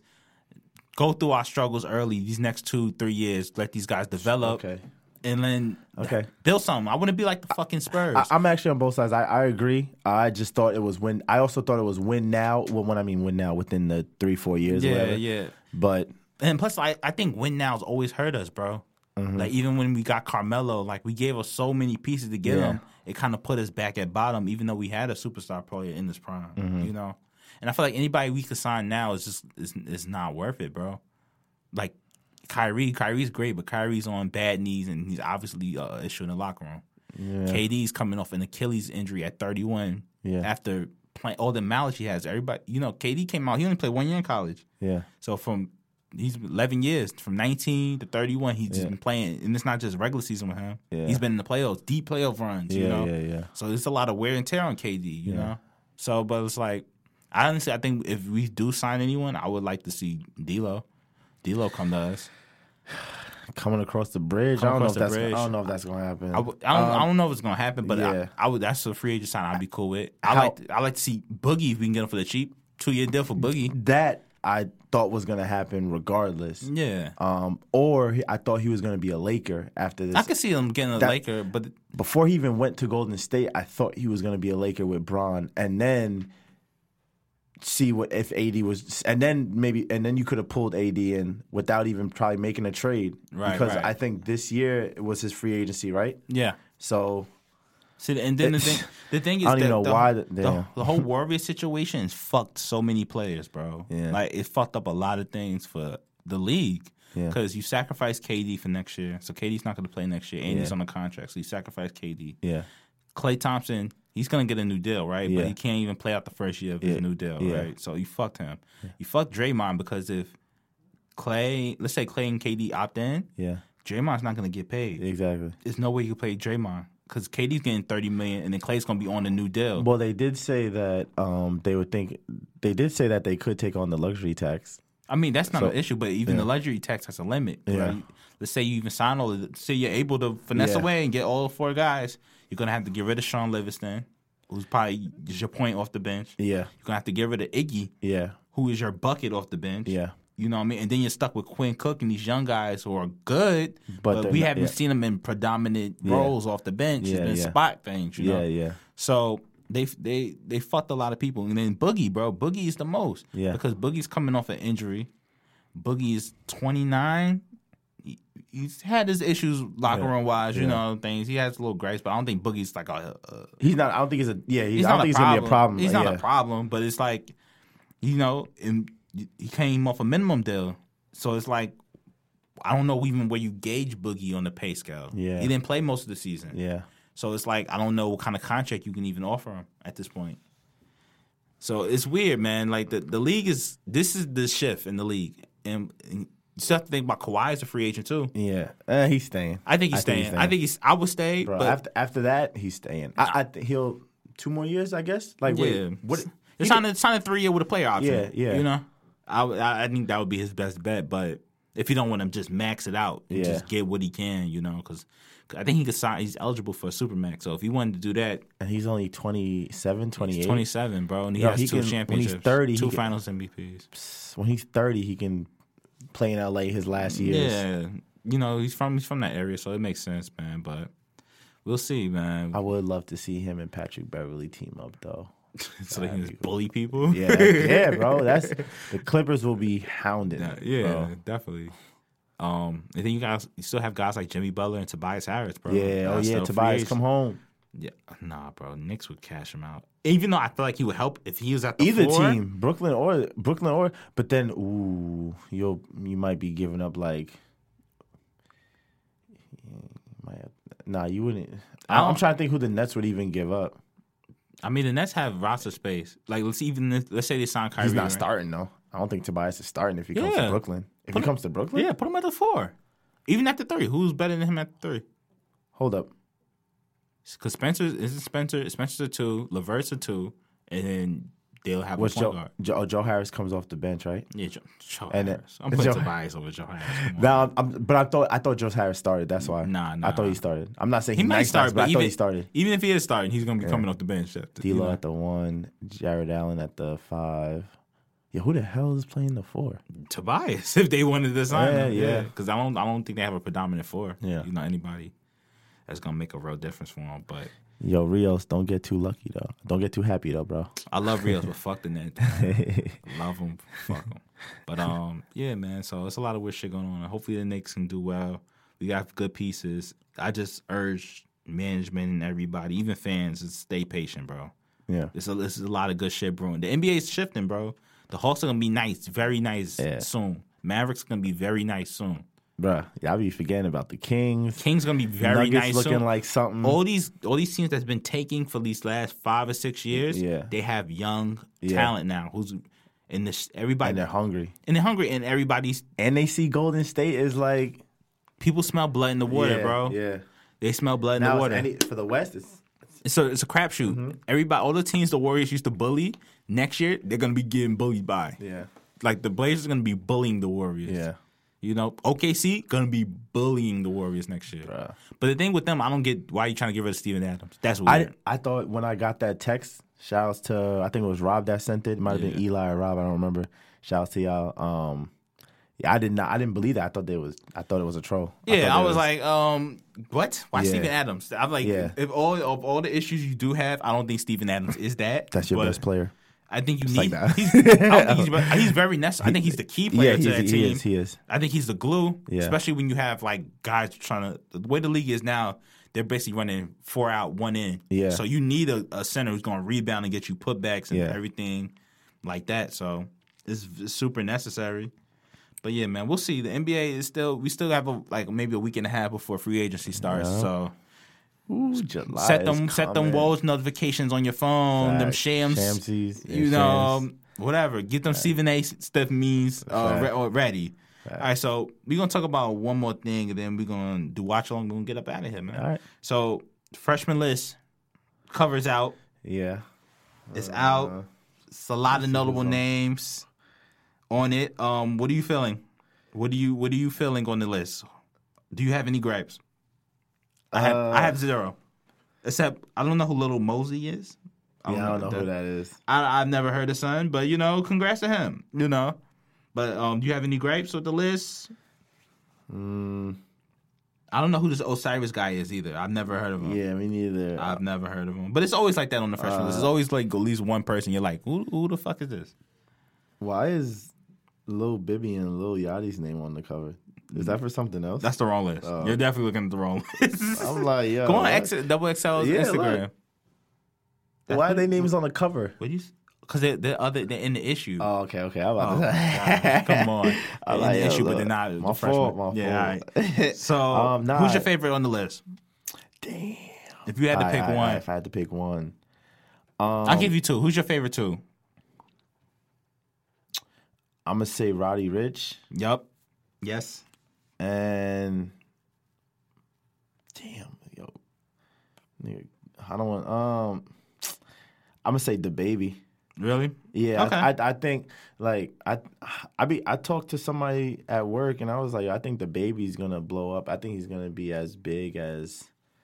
go through our struggles early these next two, three years. Let these guys develop. Okay. And then Okay. build something. I want to be like the fucking Spurs. I, I'm actually on both sides. I, I agree. I just thought it was win. I also thought it was win now. Well, when I mean win now, within the three four years. or yeah, whatever. yeah. But And plus, I, I think win now's always hurt us, bro. Mm-hmm. Like even when we got Carmelo, like we gave us so many pieces to get Yeah. him, it kind of put us back at bottom, even though we had a superstar player in this prime, Mm-hmm. you know. And I feel like anybody we could sign now is just is is not worth it, bro. Like Kyrie, Kyrie's great, but Kyrie's on bad knees and he's obviously uh, issue in the locker room. Yeah. K D's coming off an Achilles injury at thirty-one. Yeah. After playing all the mileage he has, everybody, you know, K D came out. He only played one year in college. yeah, So from he's eleven years, from nineteen to thirty-one, he's just Yeah. been playing, and it's not just regular season with him. Yeah. He's been in the playoffs, deep playoff runs. You Yeah, know, yeah, yeah. So there's a lot of wear and tear on K D. You know, so but it's like, I honestly, I think if we do sign anyone, I would like to see D'Lo, D'Lo come to us. coming across the bridge. Come I don't know across if the that's. bridge. I don't know if that's gonna happen. I, w- I don't, I Um, don't know if it's gonna happen, but yeah. I, I would. That's a free agent sign. I'd be cool with. I How- like. I like to see Boogie if we can get him for the cheap. Two year deal for Boogie. that I thought was gonna happen regardless. Yeah, Um, or he, I thought he was gonna be a Laker after this. I could see him getting a That- Laker, but Before he even went to Golden State, I thought he was going to be a Laker with Bron, and then see what if A D was, and then maybe, and then you could have pulled A D in without even probably making a trade, Right, Because right. I think this year was his free agency, right? yeah. So See, and then the thing, the thing is I don't that even know the, why the, the- damn. the whole Warriors situation has fucked so many players, bro. Yeah. Like it fucked up a lot of things for the league. Yeah. Because you sacrificed K D for next year, so K D's not going to play next year, and Yeah. he's on a contract, so you sacrificed K D. Yeah. Klay Thompson, he's going to get a new deal, right? Yeah. But he can't even play out the first year of his Yeah. new deal, Yeah. right? So you fucked him. You fucked Draymond because if Klay, let's say Klay and K D opt in, Yeah. Draymond's not going to get paid. Exactly. There's no way you can play Draymond because K D's getting thirty million dollars and then Klay's going to be on a new deal. Well, they did say that um, they would think they did say that they could take on the luxury tax. I mean, that's not So- an issue, but even yeah. the luxury tax has a limit. Yeah. Right? Let's say you even sign all of it. Say you're able to finesse Yeah. away and get all four guys. You're going to have to get rid of Sean Livingston, who's probably is your point off the bench. Yeah. You're going to have to get rid of Iggy, Yeah. who is your bucket off the bench. Yeah. You know what I mean? And then you're stuck with Quinn Cook and these young guys who are good, But but, they're we not- haven't yeah. seen them in predominant Yeah. roles off the bench. Yeah, it's been yeah. spot things, you know? Yeah. Yeah. So they they they fucked a lot of people. And then Boogie, bro. Boogie is the most. Yeah. Because Boogie's coming off an injury. Boogie is twenty-nine. He, he's had his issues locker Yeah. room wise, you Yeah. know, things. He has a little grace, but I don't think Boogie's like a, a He's not. I don't think he's a. Yeah. He's, he's I don't not think a it's gonna be problem. a problem. He's Like, not yeah. a problem, but it's like, you know, and he came off a minimum deal. So it's like, I don't know even where you gauge Boogie on the pay scale. Yeah. He didn't play most of the season. Yeah. So it's like, I don't know what kind of contract you can even offer him at this point. So it's weird, man. Like, the, the league is, this is the shift in the league. And, and you still have to think about Kawhi as a free agent, too. Yeah. Uh, he's staying. I think he's staying. I think he's, I would stay. Bro, but after after that, he's staying. I, I think he'll two more years. I guess. Like, yeah. wait, what? It's he signed a, signed a three year with a player option. Yeah, yeah. You know? I, would- I I think that would be his best bet. But if you don't want him, just max it out and Yeah. just get what he can, you know? Because I think he could sign, he's eligible for a Supermax. So if he wanted to do that, And he's only twenty-seven, twenty-eight. he's twenty-seven, bro. And he Yo, has he two can- when he's championships, thirty, he two can- finals M V Ps. When he's thirty, he can play in L A his last years. Yeah. You know, he's from he's from that area, so it makes sense, man. But we'll see, man. I would love to see him and Patrick Beverly team up, though. so they can just bully people. Yeah, that- yeah, bro. That's the Clippers will be hounding. Yeah, it, yeah, bro. definitely. Um, and then you guys, you still have guys like Jimmy Butler and Tobias Harris, bro. Yeah, oh Guys yeah, still free Tobias, agents. come home. Yeah, nah, bro. Knicks would cash him out. Even though I feel like he would help if he was at the Either floor. team, Brooklyn or Brooklyn or, but then ooh, you'll you might be giving up like. You might have, nah, you wouldn't. I I I'm don't- trying to think who the Nets would even give up. I mean, the Nets have roster space. Like, let's even let's say they sign Kyrie. He's not right? starting though. I don't think Tobias is starting if he comes Yeah. to Brooklyn. If Put he him- comes to Brooklyn, Yeah, put him at the four. Even at the three, who's better than him at the three? hold up. Because Spencer isn't Spencer. Spencer's a two, Levert's a two, and then they'll have What's a point Joe, guard. Joe? oh, Joe Harris comes off the bench, right? Yeah, Joe, Joe And then- Harris. I'm putting Joe- Tobias over Joe Harris. Come on. Now, I'm, but I thought I thought Joe Harris started. That's why. Nah, nah. I thought he started. I'm not saying he he, might nice start, nice, but, but I even, thought he started. even if he is starting, he's going to be coming off the bench. After, you D'Lo know. at the one, Jared Allen at the five. Yeah, who the hell is playing the four? Tobias, if they wanted to sign Yeah, him, yeah. Because I don't, I don't think they have a predominant four. Yeah. you know, anybody that's gonna make a real difference for him. But Yo, Rios, don't get too lucky though. Don't get too happy though, bro. I love Rios, but fuck the net. Love him, fuck him. But um, yeah, man. So it's a lot of weird shit going on. Hopefully the Knicks can do well. We got good pieces. I just urge management and everybody, even fans, to stay patient, bro. Yeah. This is, this is a lot of good shit brewing. The N B A is shifting, bro. The Hawks are gonna be nice, very nice Yeah. soon. Mavericks gonna be very nice soon. Bruh, y'all be forgetting about the Kings. Kings gonna be very Nuggets nice looking soon. like something. all these all these teams that's been taking for these last five or six years, Yeah. they have young Yeah. talent now. Who's and this everybody and they're hungry. and they're hungry, and everybody's And they see Golden State is like people smell blood in the water, yeah, bro. Yeah. They smell blood in Now the it's water. any, for the West, it's So it's a crapshoot. Mm-hmm. Everybody, all the teams the Warriors used to bully, next year they're gonna be getting bullied by. yeah, Like the Blazers are gonna be bullying the Warriors. yeah. You know, O K C gonna be bullying the Warriors next year. Bruh. But the thing with them, I don't get why you trying to get rid of Steven Adams. That's weird. I I thought when I got that text, shouts to I think it was Rob that sent it. It might have been Yeah. Eli or Rob. I don't remember. Shouts to y'all. Um, yeah, I did not. I didn't believe that. I thought it was. I thought it was a troll. yeah, thought I they was like, um, what? Why Yeah. Steven Adams? I'm like, Yeah. if all of all the issues you do have, I don't think Steven Adams is that. that's your but best player. I think you like need. that. He's, I don't think he's, he's very necessary. I think he's the key player Yeah, to he's, that he team. is. He is. I think he's the glue, Yeah. especially when you have like guys trying to. The way the league is now, they're basically running four out, one in. Yeah. So you need a, a center who's going to rebound and get you putbacks and Yeah. everything like that. So it's, it's super necessary. But yeah, man, we'll see. The N B A is still we still have a, like maybe a week and a half before free agency starts. Yeah. So Ooh, July set them is set them coming. Woj notifications on your phone. Them Facts. shams, Shamsies, you yeah, know, shams. whatever. Get them Stephen A. Stephanies uh, Fact. re- or ready. Fact. All right, so we're gonna talk about one more thing, and then we're gonna do watch along. We're gonna get up out of here, man. All right. So freshman list covers out. Yeah. It's Uh, out. It's a lot of see notable who's on. names on it. Um, what are you feeling? What do you What are you feeling on the list? Do you have any gripes? I have Uh, I have zero. Except I don't know who Little Mosey is. Yeah, I don't know who that is. I, I've never heard of son, but you know, congrats to him. You know, but um, do you have any gripes with the list? Mm, I don't know who this Osiris guy is either. I've never heard of him. yeah, me neither. I've never heard of him. But it's always like that on the freshman Uh, list. It's always like at least one person. You're like, who, who the fuck is this? Why is Lil Bibby and Lil Yachty's name on the cover? Is that for something else? That's the wrong list. Oh. You're definitely looking at the wrong list. I'm like, yo. Go on what? X, Double X L's Yeah, Instagram. look. Why are their names on the cover? What do you? Because they're, they're other. They're in the issue. Oh, okay, okay. I'm about Oh, to say. gosh, come on. They're I'm in like, the yo, issue, but look, they're not. My the freshmen. fault, my Yeah, fault. all right. So, Um, nah, who's your favorite on the list? Damn. If you had to I- pick I- one, I- if I had to pick one, um, I'll give you two. Who's your favorite two? I'm gonna say Roddy Rich Yup. Yes. and damn, yo, nigga, I don't want. Um, I'm gonna say the baby. Really? Yeah, Okay. I, I I think like I I be I talked to somebody at work and I was like, I think the baby's gonna blow up. I think he's gonna be as big as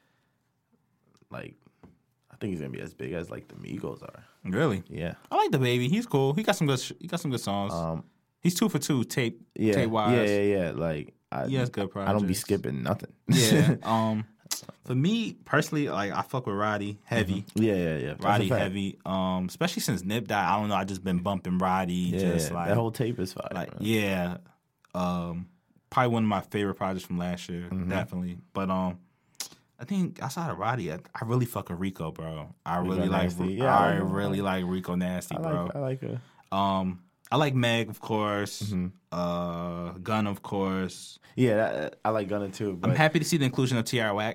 like I think he's gonna be as big as like the Migos are. Really? Yeah. I like the baby. He's cool. He got some good. sh- He got some good songs. Um. He's two for two tape. Yeah. Tape wise. Yeah. Yeah. Yeah. Like I, He has good I don't be projects. skipping nothing. Yeah. um. For me personally, like I fuck with Roddy heavy. yeah. Yeah. Yeah. That's a Roddy fact. heavy. Um. Especially since Nip died. I don't know. I just been bumping Roddy. Yeah. just like that whole tape is fire. like man. yeah. Um. Probably one of my favorite projects from last year. Mm-hmm. Definitely. But um. I think outside of Roddy, I, I really fuck with Rico, bro. I Rico really like. Nasty. Yeah, I I like him. really like Rico Nasty, I bro. like I like her. Um, I like Meg, of course. Mm-hmm. Uh, Gun, of course. Yeah, that, I like Gunna too. But, I'm happy to see the inclusion of Tierra Whack.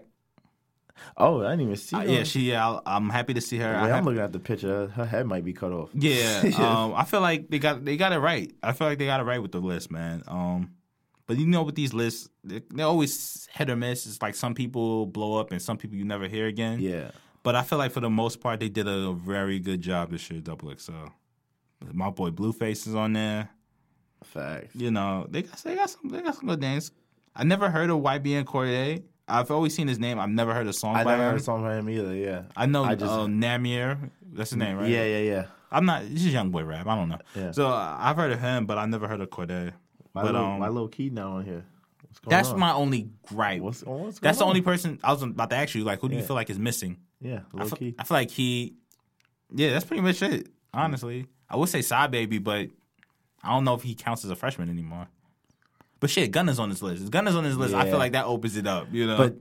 Oh, I didn't even see. Uh, her. yeah, she. Yeah, I'll- I'm happy to see her. Yeah, I I'm have- looking at the picture. Her head might be cut off. yeah, um, I feel like they got they got it right. I feel like they got it right with the list, man. Um, but you know, with these lists, they- they're always hit or miss. It's like some people blow up and some people you never hear again. Yeah. But I feel like for the most part, they did a very good job this year, Double X L. My boy Blueface is on there. Facts. You know, they got they got some they got some good names. I never heard of Y B N Corday. I've always seen his name. I've never heard a song I by never him. heard a song from him either. Yeah. I know I just- uh, Namir. That's his name, right? Yeah, yeah, yeah. I'm not. This is young boy rap. I don't know. Yeah. So uh, I've heard of him, but I never heard of Corday. My, but little, um, my little key now on here. What's going that's on? my only gripe. What's, what's that's the going only on? person I was about to ask you. Like, who do you Yeah. feel like is missing? Yeah, I low feel, key. I feel like he. Yeah, that's pretty much it. Honestly, I would say Side Baby, but I don't know if he counts as a freshman anymore. But shit, Gunna's on this list. If Gunna's on this list, I Yeah. feel like that opens it up. You know, But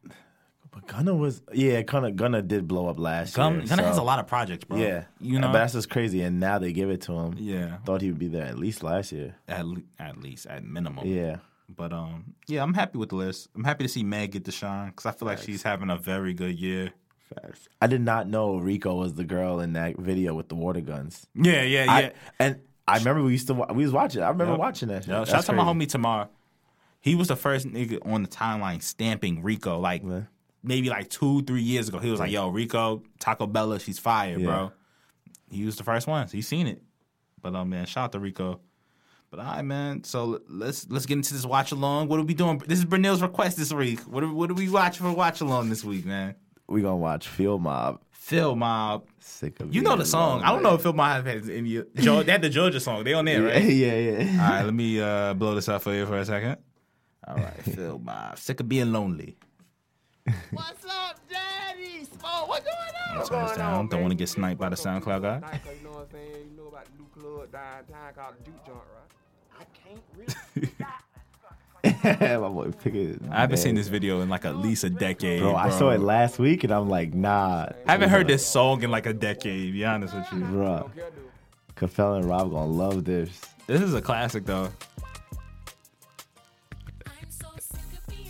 but Gunna was yeah, Gunna Gunna did blow up last Gun, year. Gunna so- has a lot of projects, bro. Yeah, you know, but that's just crazy. And now they give it to him. yeah, Thought he would be there at least last year. at le- at least at minimum. Yeah, But um, yeah, I'm happy with the list. I'm happy to see Meg get the shine because I feel like she's having a very good year. facts. I did not know Rico was the girl in that video with the water guns. Yeah, yeah, yeah. I, and I remember we used to wa- we was watching. I remember Yep. watching that. Shit. Yo, That's shout out to my crazy. homie Tamar. He was the first nigga on the timeline stamping Rico. Like Yeah. maybe like two, three years ago. He was like, "Yo, Rico, Taco Bella, she's fire, Yeah. bro." He was the first one. So he seen it. But um, man, shout out to Rico. But all right, man. So let's let's get into this watch along. What are we doing? This is Brunel's request this week. What are, what are we watching for watch along this week, man? We gonna watch Field Mob. Phil Mob. Sick of You know being the song. alone, I don't know man. if Phil Mob has any. Joe, they had the Georgia song. They on there, Yeah, right? yeah, yeah. All right, let me uh, blow this up for you for a second. All right, Phil Mob. Sick of being lonely. What's up, Daddy? Smoke, what going on? Let's turn this down. Don't want to get sniped by the SoundCloud guy. You know what I'm saying? You know about the new club downtown called the Duke Joint, right? I can't really. My boy Pickett. I haven't seen this video in like at least a decade. Bro, I saw it last week and I'm like, nah. I haven't heard this song in like a decade, to be honest with you. Bro, Kafel and Rob gonna love this. This is a classic, though.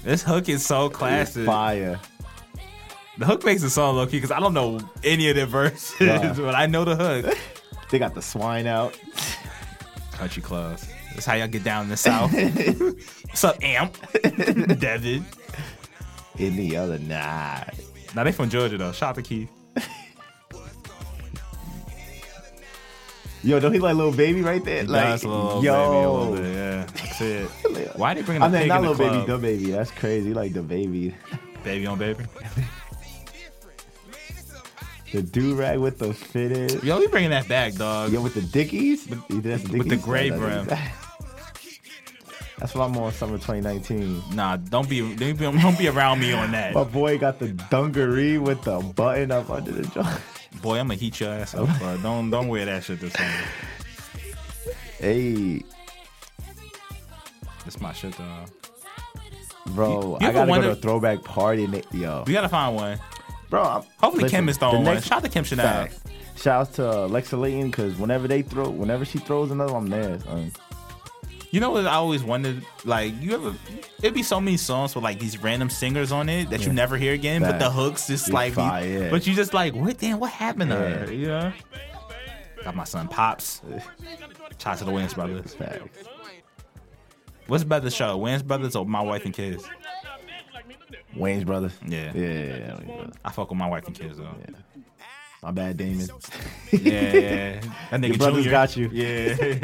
This hook is so classic. Fire. The hook makes the song low key because I don't know any of the verses, yeah. but I know the hook. They got the swine out. Country clubs. That's how y'all get down in the South. What's up, Amp? Devin. Any other night. Now they from Georgia though. Shout out to Keith. Yo, don't he like Lil Baby right there? He like, does Lil yo. Baby a little bit, yeah. That's it. Why they bringing I a mean, pig not in the Lil club? Baby, the Baby. That's crazy. He like the Baby. Baby on baby. The do-rag with the fitted. Yo, we bringing that back, dog. Yo, with the Dickies? With, with the, the gray brim. That's what I'm on summer twenty nineteen. Nah, don't be don't be, don't be around me on that. My boy got the dungaree with the button up under the jaw. Boy, I'm gonna heat your ass up. Bro. Don't don't wear that shit this summer. Hey, That's my shit though. bro, You I ever gotta wonder- go to a throwback party. And they, yo, We gotta find one. bro, I'm, Hopefully listen, Kim is the throwing one. next- Shout out to Kim Chanel. Facts. Shouts to Alexa Layton because whenever they throw, whenever she throws another, I'm there. Son. You know what I always wondered? Like, you ever, it'd be so many songs with like these random singers on it that Yeah. you never hear again, but the Facts. hooks just It's like, fire, yeah. but you just like, what damn, what happened to Yeah. her? You know? Got my son Pops. Shout out to the Wayans brothers. Facts. What's better show, Wayans brothers or My Wife and Kids? Wayne's brothers. Yeah. Yeah, yeah, yeah, Wayne's brothers. I fuck with My Wife and Kids though. Yeah. My bad, Damon. Yeah, yeah. That nigga Your brothers Junior. got you. Yeah.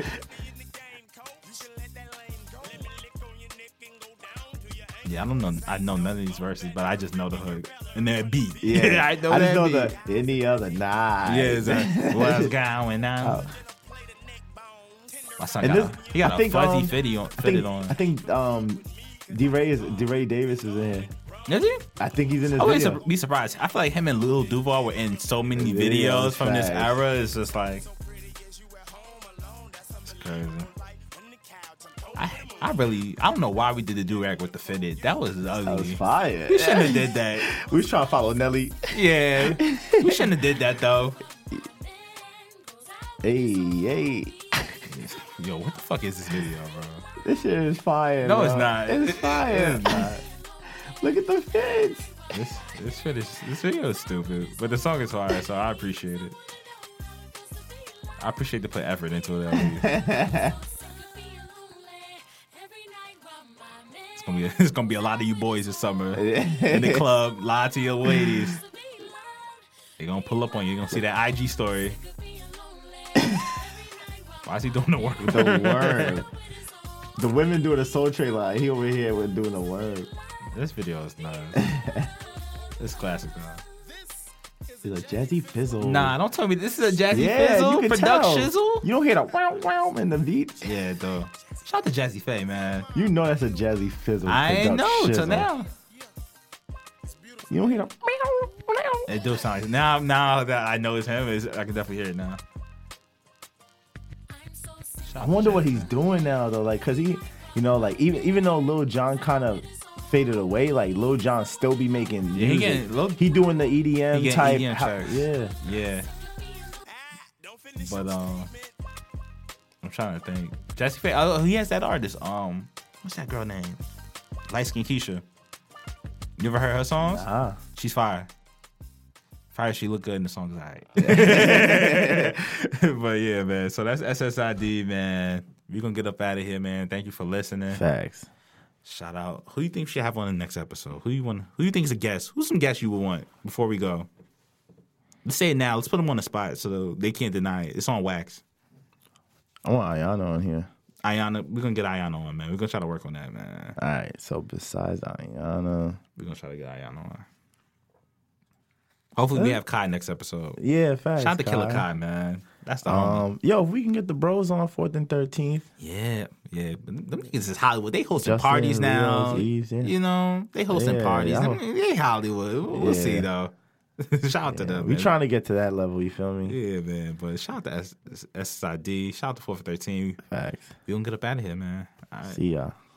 Yeah, I don't know. I know none of these verses, but I just know the hook and that beat. Yeah, I know I that just know beat. the any other night. Yeah, exactly. What's going on? Oh. My son And got, this- he got I a think, fuzzy um, fitted on. I Fitted think, on. I think um, D-Ray is D-Ray Davis is in here. Is he? I think he's in this I wouldn't video. su- be surprised. I feel like him and Lil Duval were in so many videos, Videos, from this facts. era. It's just like it's crazy. I I really I don't know why we did the do-rag with the fitted. That was ugly. That was fire. We shouldn't have did that. We was trying to follow Nelly. Yeah, we shouldn't have did that though. Hey, hey. Yo, what the fuck is this video, bro? This shit is fire. No, bro. it's not. It's fire. It's not. Look at the fits. This this fit is this video is stupid, but the song is fire, so I appreciate it. I appreciate to put effort into it. At least. It's gonna be a, it's gonna be a lot of you boys this summer in the club. Lie to your ladies. They gonna pull up on you. You gonna see that I G story. Why is he doing the work? The word. The women doing a Soul Train line. He over here with doing the word. This video is nuts. This classic, man. He's like Jazzy Fizzle. Nah, don't tell me this is a Jazzy yeah, Fizzle you can product tell. shizzle. You don't hear the wow wow in the beats. Yeah, though. Shout out to Jazzy Faye, man. You know that's a Jazzy Fizzle. I ain't product know till shizzle. now. You don't hear the meow, meow. It do sound like now. Now that I know it's him, is I can definitely hear it now. I wonder what he's doing now though, like, cause he, you know, like even even though Lil Jon kind of faded away, like Lil Jon still be making Yeah, he music. getting- Lil- he doing the E D M He getting type. E D M hou- tracks. yeah, Yeah. But um, I'm trying to think. Jazzy Faye. Oh, he has that artist. Um, what's that girl name? Light Skin Keisha. You ever heard her songs? ah, She's fire. Fire. She look good in the songs. Alright. But yeah, man. So that's S S I D, man. We gonna get up out of here, man. Thank you for listening. facts. Shout out. Who you think we should have on the next episode? Who you want? Who you think is a guest? Who's some guests you would want before we go? Let's say it now. Let's put them on the spot so they can't deny it. It's on wax. I want Ayana on here. Ayana, we're gonna get Ayana on, man. We're gonna try to work on that, man. All right. So besides Ayana, We're gonna try to get Ayana on. Hopefully, we have Kai next episode. yeah, facts. Shout out to Killer Kai. Kai, man. That's the homie. Um, yo, if we can get the bros on fourth and thirteenth. Yeah, yeah. But them niggas is Hollywood. They hosting Justin, parties now. Leo's, Eves, yeah. You know, they hosting Yeah, parties. y'all- Them- they Hollywood. We'll Yeah. see though. Shout out to them. We man. trying to get to that level. You feel me? Yeah, man. But shout out to S- S- S I D. Shout out to four for thirteen. Facts. We gonna get up out of here, man. All right. See y'all.